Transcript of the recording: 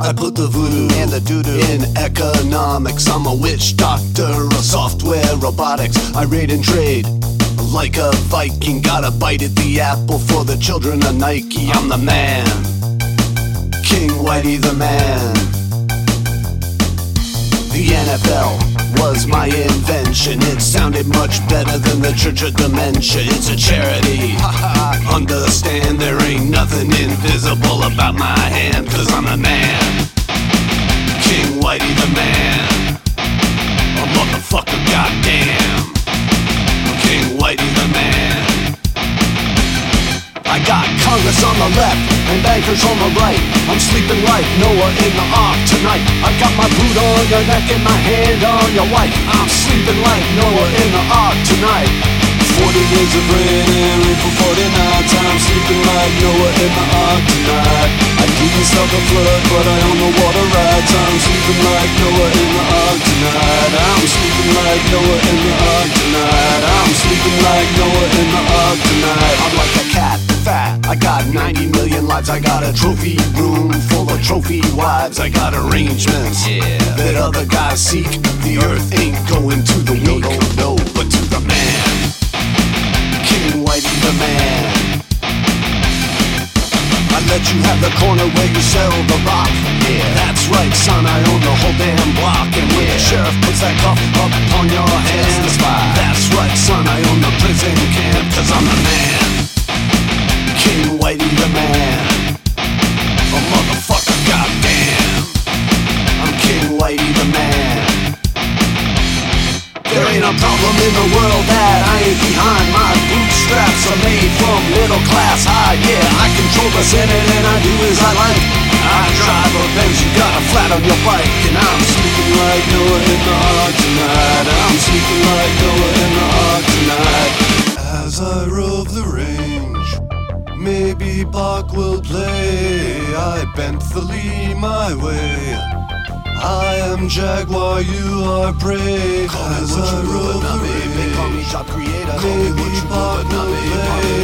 I put the voodoo and the doo-doo in economics. I'm a witch doctor of software robotics. I raid and trade like a Viking. Gotta bite at the apple for the children of Nike. I'm the man, King Whitey the man. The NFL was my invention. It sounded much better than the Church of Dementia. It's a charity. Understand there ain't nothing invisible about my hand, 'cause I'm a man, King Whitey the man. A motherfucker, goddamn, King Whitey the man. I got Congress on the left and bankers on the right. I'm sleeping like Noah in the ark tonight. I got my boot on your neck and my hand on your wife. I'm sleeping like Noah in the ark tonight. 40 days of rain and rain for 40 nights. I'm sleeping like Noah in the ark tonight. I didn't stop the flood, but I own the water rights. I'm sleeping like Noah in the ark tonight. I'm sleeping like Noah in the ark tonight. I'm sleeping like Noah in the ark tonight. I'm like a cat, fat. I got 90 million lives. I got a trophy room full of trophy wives. I got arrangements that other guys seek. The earth ain't going to the weak, no, but to the man, King Whitey the man. I let you have the corner where you sell the rock. Yeah, that's right, son, I own the whole damn block. And when the sheriff puts that cuff up on your hands, that's right, son, I own the prison camp. 'Cause I'm the man, King Whitey the man. A motherfucker, goddamn, I'm King Whitey the man. There ain't a problem in the world that I ain't behind. My bootstraps are made from middle class high. Yeah, I control the Senate and I do as I like. I drive a Benz, you got a flat on your bike. And I'm sleeping like Noah in the ark tonight. I'm sleeping like Noah in the ark tonight. As I rove the range, maybe Bach will play. I bent the Lee my way. I am Jaguar, you are prey. As I rove the range, maybe Bach will play.